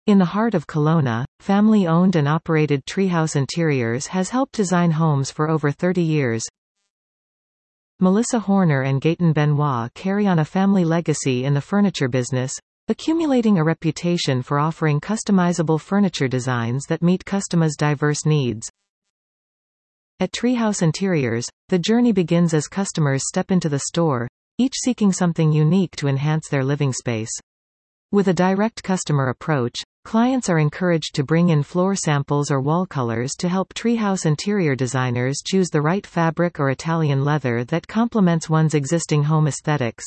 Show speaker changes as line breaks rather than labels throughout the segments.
In the heart of Kelowna, family-owned and operated Treehouse Interiors has helped design homes for over 30 years. Melissa Horner and Gaetan Benoit carry on a family legacy in the furniture business, accumulating a reputation for offering customizable furniture designs that meet customers' diverse needs. At Treehouse Interiors, the journey begins as customers step into the store, each seeking something unique to enhance their living space. With a direct customer approach, clients are encouraged to bring in floor samples or wall colors to help Treehouse interior designers choose the right fabric or Italian leather that complements one's existing home aesthetics.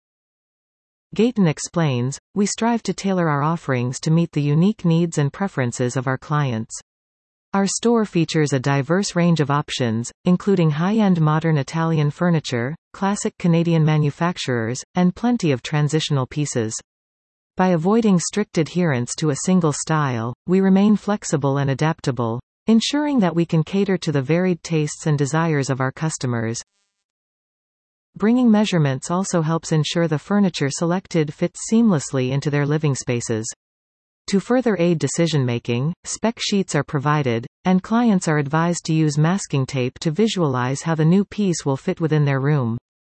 Gaetan explains, "We strive to tailor our offerings to meet the unique needs and preferences of our clients. Our store features a diverse range of options, including high-end modern Italian furniture, classic Canadian manufacturers, and plenty of transitional pieces. By avoiding strict adherence to a single style, we remain flexible and adaptable, ensuring that we can cater to the varied tastes and desires of our customers." Bringing measurements also helps ensure the furniture selected fits seamlessly into their living spaces. To further aid decision-making, spec sheets are provided, and clients are advised to use masking tape to visualize how the new piece will fit within their room.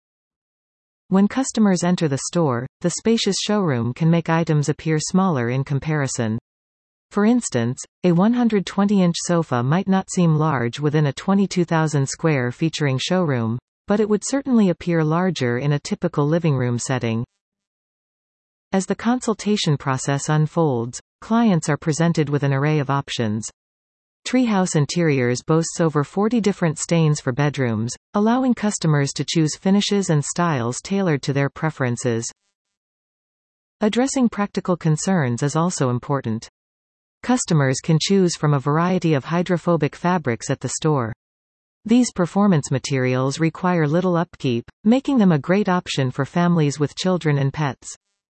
When customers enter the store, the spacious showroom can make items appear smaller in comparison. For instance, a 120-inch sofa might not seem large within a 22,000 square featuring showroom, but it would certainly appear larger in a typical living room setting. As the consultation process unfolds, clients are presented with an array of options. Treehouse Interiors boasts over 40 different stains for bedrooms, allowing customers to choose finishes and styles tailored to their preferences. Addressing practical concerns is also important. Customers can choose from a variety of hydrophobic fabrics at the store. These performance materials require little upkeep, making them a great option for families with children and pets.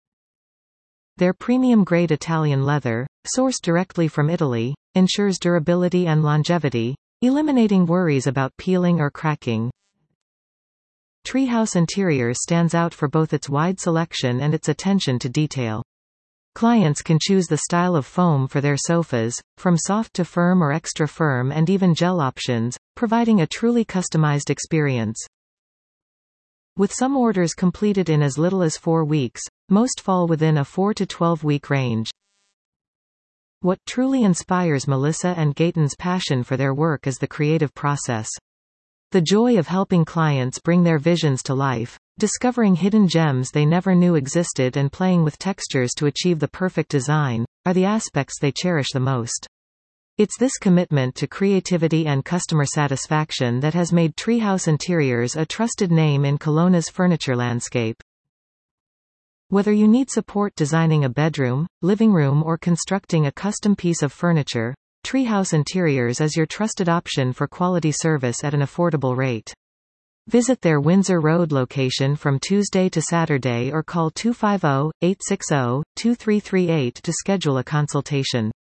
Their premium-grade Italian leather, sourced directly from Italy, ensures durability and longevity, eliminating worries about peeling or cracking. Treehouse Interiors stands out for both its wide selection and its attention to detail. Clients can choose the style of foam for their sofas, from soft to firm or extra firm, and even gel options, providing a truly customized experience. With some orders completed in as little as 4 weeks, most fall within a 4 to 12-week range. What truly inspires Melissa and Gaetan's passion for their work is the creative process. The joy of helping clients bring their visions to life, discovering hidden gems they never knew existed, and playing with textures to achieve the perfect design, are the aspects they cherish the most. It's this commitment to creativity and customer satisfaction that has made Treehouse Interiors a trusted name in Kelowna's furniture landscape. Whether you need support designing a bedroom, living room, or constructing a custom piece of furniture, Treehouse Interiors is your trusted option for quality service at an affordable rate. Visit their Windsor Road location from Tuesday to Saturday or call 250-860-2338 to schedule a consultation.